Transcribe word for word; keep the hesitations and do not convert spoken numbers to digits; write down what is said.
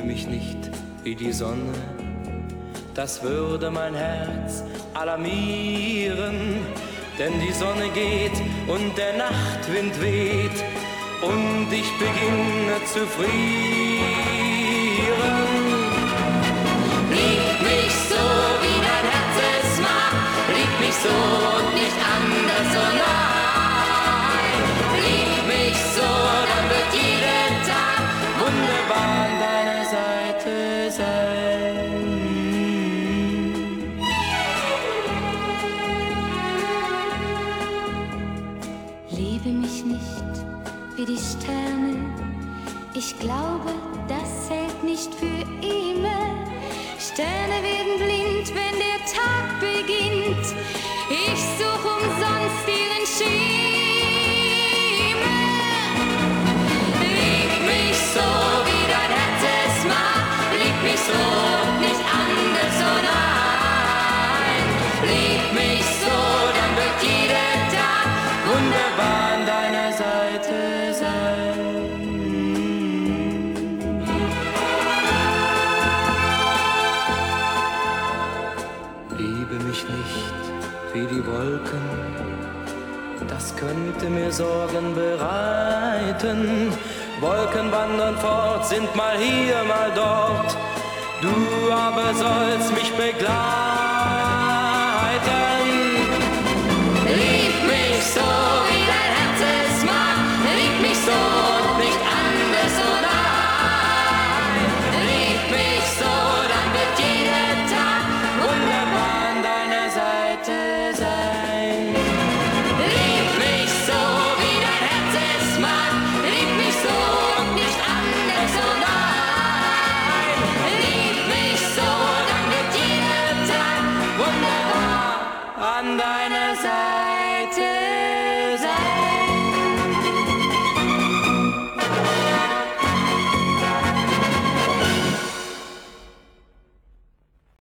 mich nicht wie die Sonne, das würde mein Herz alarmieren. Denn die Sonne geht und der Nachtwind weht und ich beginne zu frieren. Lieb mich so, wie dein Herz es macht, lieb mich so und nicht anders, so nein. Lieb mich so, dann wird jeder Tag wunderbar an deiner Seite sein. Liebe mich nicht wie die Sterne, ich glaube, das hält nicht für immer. Sterne werden blind, wenn der Tag beginnt, ich such umsonst ihren Schimmer. Lieb mich so, wie dein Herz es macht, lieb mich so und nicht anders, so nein. Lieb mich so, dann wird jeder Tag Wunderbar an deiner Seite sein. Liebe mich nicht wie die Wolken, das könnte mir Sorgen bereiten. Wolken wandern fort, sind mal hier, mal dort, du aber sollst mich begleiten.